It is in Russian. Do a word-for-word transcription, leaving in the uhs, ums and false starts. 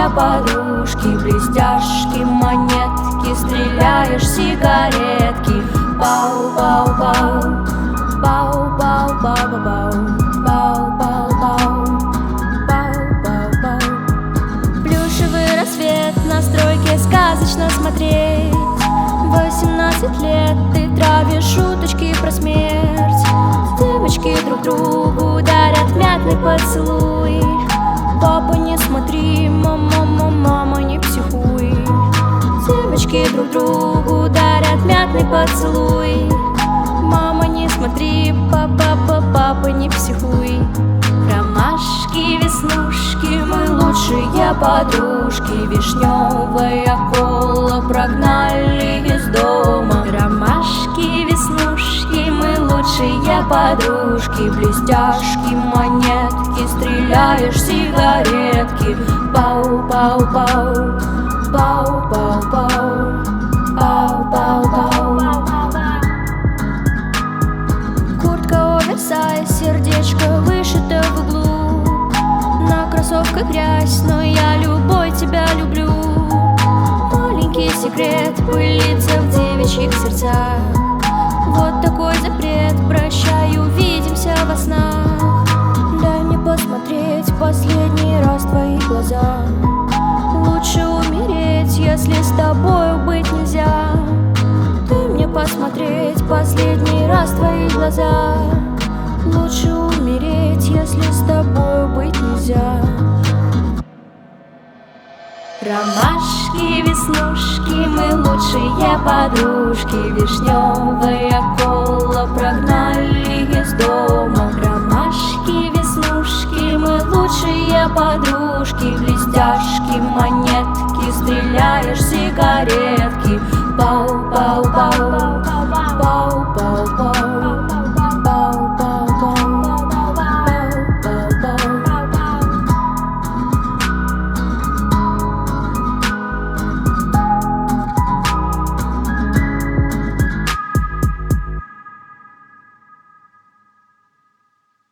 лучшие подружки, блестяшки, монетки, стреляешь сигаретки. Бау-бау-бау, бау-бау-бау-бау, бау-бау-бау, бау-бау-бау. Плюшевый рассвет на стройке сказочно смотреть. Восемнадцать лет ты травишь шуточки про смерть. Девочки друг другу дарят мятный поцелуй. Папа, не смотри, мама, мама, мама, не психуй. Девочки друг другу дарят мятный поцелуй. Мама, не смотри, папа, папа, папа, не психуй. Ромашки, веснушки, мы лучшие подружки. Вишневая кола прогнали из дома. Ромашки, веснушки, мы лучшие подружки. Блестяшки, монетки, стреляешь сигаретки. Пау-пау-пау, пау-пау-пау, пау-пау-пау. Куртка оверсайз, сердечко вышито в углу. На кроссовках грязь, но я любой тебя люблю. Маленький секрет пылится в девичьих сердцах. Вот такой запрет, прощай, увидимся во снах. Дай мне посмотреть последний раз в твои глаза. Лучше умереть, если с тобою быть нельзя. Дай мне посмотреть последний раз в твои глаза. Лучше умереть, если с тобою быть нельзя. Ромашки, веснушки, мы лучшие подружки. Вишневая кола прогнали из дома. Ромашки, веснушки, мы лучшие подружки. Блестяшки, монетки, стреляешь сигаретки. Пау-пау-пау.